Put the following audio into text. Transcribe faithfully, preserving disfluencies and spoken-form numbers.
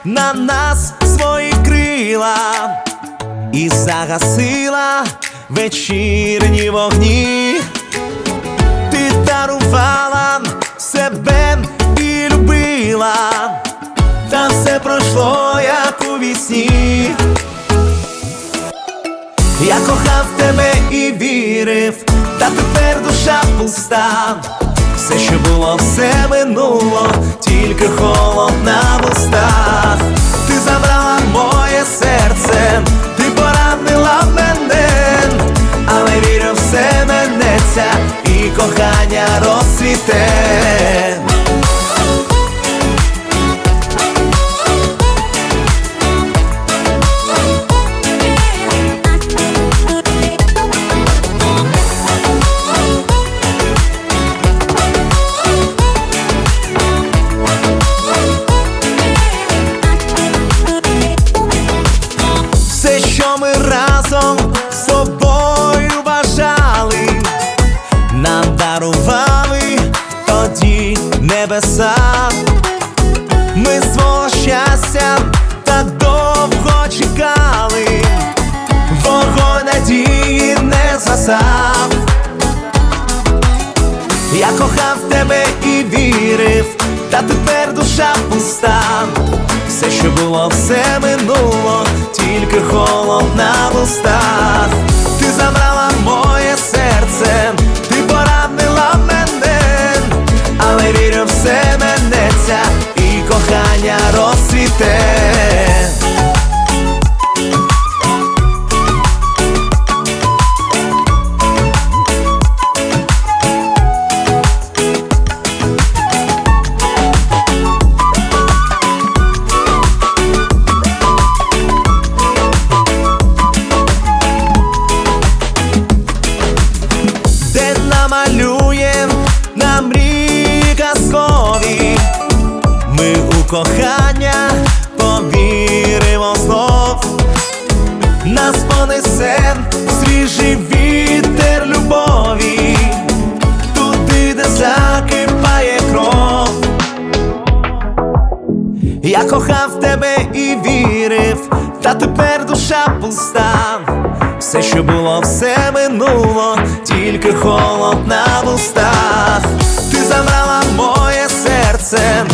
на нас свої крила і загасила вечірні вогні. Ти дарувала себе і любила, та все пройшло, як у вісні. Я кохав тебе і вірив, та тепер душа пуста. Все, що було, все минуло, тільки холод на вустах. Ти забрала моє серце, ти поранила мене, але вірю, все минеться і кохання розцвіте. Все, що ми разом з тобою бажали, нам дарували тоді небеса. Ми свого щастя так довго чекали, вогонь надії не згасав. Я кохав тебе і вірив, та тепер душа пуста. Все, що було, все минуло, тільки холод на вустах. Ти забрала моє серце, ти поранила мене, але вірю, все минеться і кохання розцвіте. Намалюєм на мрії казкові, ми у кохання повіримо знов. Нас понесе свіжий вітер любові, туди, де закипає кров. Я кохав тебе і вірив, та тепер душа пуста. Все, що було, все минуло, тільки холод на вустах. Ти забрала моє серце,